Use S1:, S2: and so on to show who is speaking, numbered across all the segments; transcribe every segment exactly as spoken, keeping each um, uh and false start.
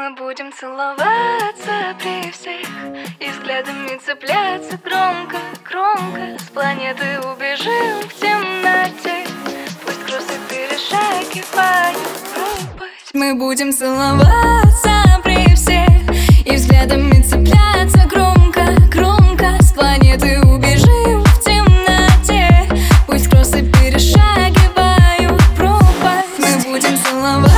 S1: Мы будем целоваться при всех и взглядами цепляться громко, громко. С планеты убежим в темноте, пусть кроссы перешагивают пропасть. Мы будем целоваться при всех и взглядами цепляться громко, громко. С планеты убежим в темноте, пусть кроссы перешагивают пропасть. Мы будем целоваться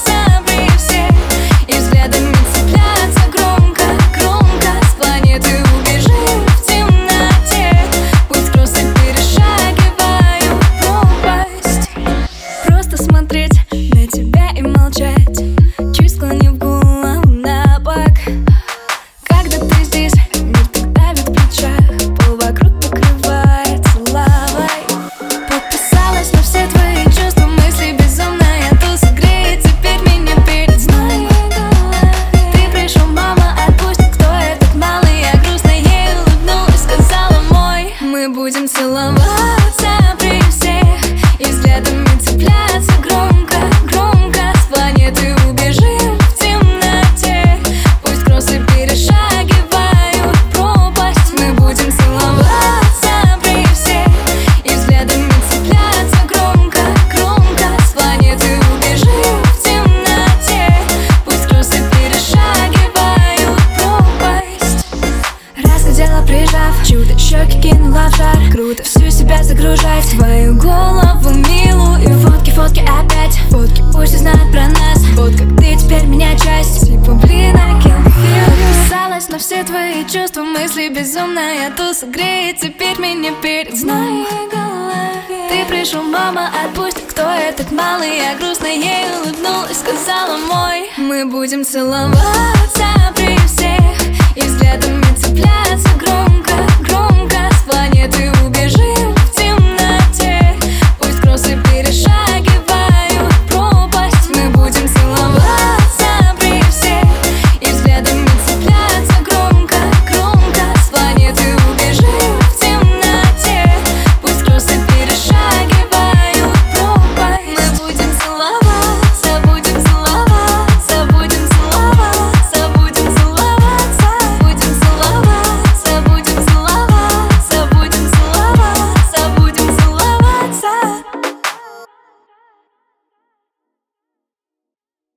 S1: на тебя и молчать, чуть склонив голову на бок. Когда ты здесь, мир так давит в плечах, пол вокруг покрывается лавой. Подписалась на все твои чувства, мысли безумная туса греет теперь меня перед сном. Ты пришел, мама, отпусти, кто этот малый? Я грустно ей улыбнулась, сказала мой. Мы будем целоваться при всех и взглядами цепляться громко, громко. С планеты убежим в темноте, пусть кроссы перешагивают пропасть. Мы будем целоваться при всех и взглядами цепляться громко, громко. С планеты убежим в темноте, пусть кроссы перешагивают пропасть. Раз хотела, прижав, чудо щеки кинула в жар. Круто всю себя загружать в твою голову милую. И фотки, фотки опять, фотки пусть узнают про нас. Вот как ты теперь меня часть, типа блин, I can't feel. Подписалась на все твои чувства, мысли безумная туса греет теперь меня перед сном. Ты пришел, мама, отпусти, кто этот малый? Я грустно ей улыбнулась, сказала мой. Мы будем целоваться при всех и взглядами цепляться громко.